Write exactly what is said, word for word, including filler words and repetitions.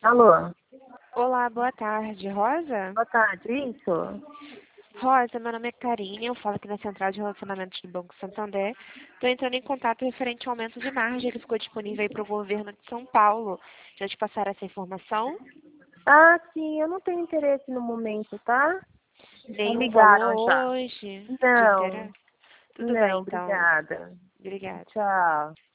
Alô? Olá, boa tarde. Rosa? Boa tarde, isso? Rosa, meu nome é Karine, eu falo aqui na Central de Relacionamentos do Banco Santander. Estou entrando em contato referente ao aumento de margem que ficou disponível aí para o governo de São Paulo. Já te passaram essa informação? Ah, sim, eu não tenho interesse no momento, tá? Já Nenhum ligaram valor já? hoje? Te Não, interessa? Tudo bem, não, então. obrigada. Obrigada. Tchau.